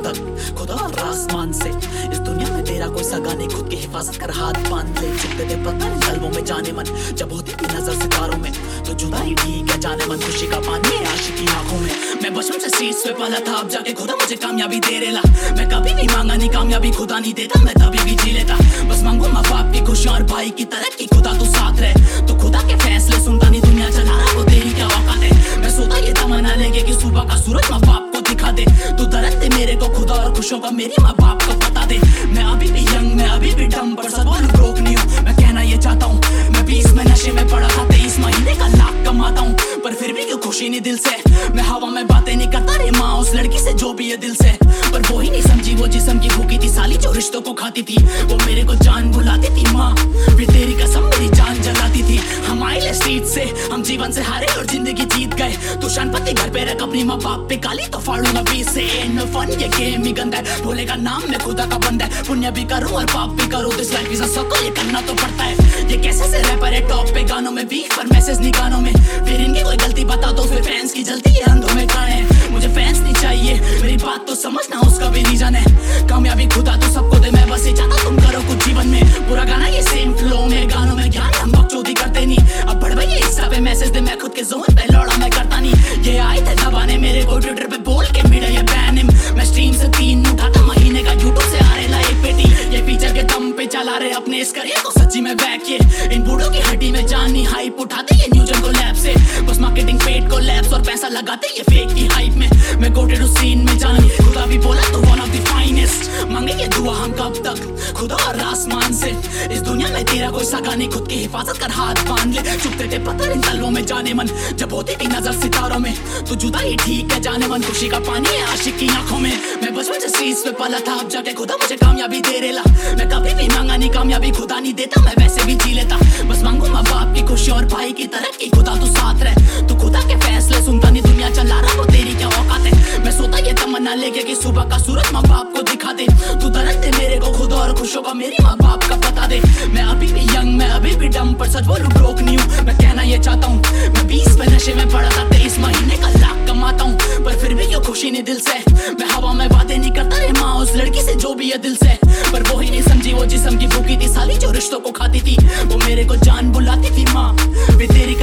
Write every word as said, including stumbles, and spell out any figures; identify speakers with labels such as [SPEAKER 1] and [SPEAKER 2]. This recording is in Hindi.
[SPEAKER 1] तक खुदा और आसमान से। इस दुनिया में तेरा कोई सगा नहीं, खुद की हिफाजत कर हाथ बांध ले। चुपते थे पता नहीं कल्बों में जाने मन, जब होती थी नजर सितारों में तो जुदा ही ठीक है जाने मन। खुशी का पानी है आशिकी आंखों में। मैं बचपन से स्ट्रीट्स पे पला था, अब जाके खुदा मुझे कामयाबी दे रेला। मैं कभी नहीं मांगा नहीं कामयाबी, खुदा नहीं देता मैं तभी भी जी लेता। बस मांगू माँ बाप की खुशियाँ और भाई की तरक्की, खुदा तू साथ रहे। तो खुदा के फैसले सुनता नहीं, दुनिया चला रहा वो तेरी क्या औकात है। मैं सोता ये तमन्ना लेके कि सुबह का सूरज माँ बाप को दिखा दे। तू दरद दे मेरे को खुदा और खुशियों का मेरी माँ बाप को पता दे। मैं अभी भी यंग, मैं अभी भी डम, पर सब बोलूं ब्रोक नहीं हूँ। मैं कहना ये चाहता हूँ, मैं बीस में नशे में पड़ा था, तेईस महीने का लाख कमाता हूँ, पर फिर भी क्यों खुशी नहीं दिल से। मैं हवा में बातें नहीं करता रे माँ उस लड़की से जो भी है दिल से, पर वो ही नहीं समझी वो जिस्म की भूखी थी साली जो रिश्तों को खाती थी। वो मेरे को जान बुलाती थी माँ, फिर तेरी कसम मेरी जान जलाती थी। हम आए स्ट्रीट से, हम जीवन से हारे और जिंदगी जीत गए। तू शानपति घर पे रख अपनी माँ बाप पे काली तो फाड़ूंगा बीस से। नो फन ये गेम ही गंदा है, भोले का नाम में खुदा का बंदा है। पुण्य भी करूं और पाप भी करूं, this life is a circle, ये करना तो पड़ता है। ये कैसे से रैपर है टॉप पे गानों में, वीक पर मैसेज नहीं गानों में। फिर इनकी कोई गलती बता दो, फिर फैंस की जलती है अंधों में गाने। मुझे फैंस नहीं चाहिए, मेरी बात तो समझना उसका भी रीजन है। कामयाबी खुदा तो सबको दे, मैं बस ये चाहता तुम करो कुछ जीवन में। पूरा गाना ये सेम फ्लो में, गानों में ज्ञान हम बकचोदी करते नहीं। अब बढ़ भैया इंस्टा पे मैसेज दे, मैं खुद के जोन पे लौड़ा मैं करता नहीं। ये आए थे दबाने मेरे को ट्विटर पे बोल के मीडिया ये बैन हिम। मैं स्ट्रीम से तीन उठाता महीने का, यूट्यूब से आ रहे ला एक पेटी। ये फीचर के दम पे चला रहे अपने इस करियर को सच्ची में बैक। ये इन बूढ़ों की हड्डी में जानी हाइप उठाते ये न्यूजन को लैब से। बस मार्केटिंग पेड को लैब्स और पैसा लगाते ये फेक की हाइप में। मैं गोटेड उस सीन में जान, खुदा भी बोला तो वन ऑफ द फाइनेस्ट। मांगे ये दुआ हम कब तक खुदा और आसमान से। इस दुनिया में तेरा कोई सगा नहीं, खुद की हिफाजत कर हाथ बांध ले। चुपते थे पत्थर इन तलवों में जाने मन, जब होती थी नजर सितारों में तो जुदा ही ठीक है जाने मन। खुशी का पानी है आशिक की आंखों में। मैं बचपन से स्ट्रीट्स पे पला था, अब जाके खुदा मुझे कामयाबी दे रेला। मैं कभी भी मांगा नहीं कामयाबी, खुदा नहीं देता मैं वैसे भी जी लेता। बस मांगू माँ बाप की खुशी और भाई की तरक्की, खुदा तू साथ रहे। तू खुदा के फैसले सुनता नहीं, दुनिया चला रहा वो तेरी क्या औकात है। मैं सोता ये तमन्ना लेके कि सुबह का सूरज माँ बाप को दिखा दे। तू दरद दे मेरे को खुदा और खुशियों का मेरी माँ बाप का पता दे। मैं अभी भी यंग, मैं अभी भी डम, पर सच बोलूं ब्रोक नहीं हूँ। मैं कहना ये चाहता हूँ, मैं बीस में नशे में पड़ा था, तेईस महीने का लाख कमाता हूँ, पर फिर भी क्यों खुशी नहीं दिल से। मैं हवा में बातें नहीं करता रे माँ उस लड़की से जो भी है दिल से, पर वो ही नहीं समझी वो जिस्म की भूखी थी साली जो रिश्तों को खाती थी। वो मेरे को जान बुलाती थी माँ, फिर तेरी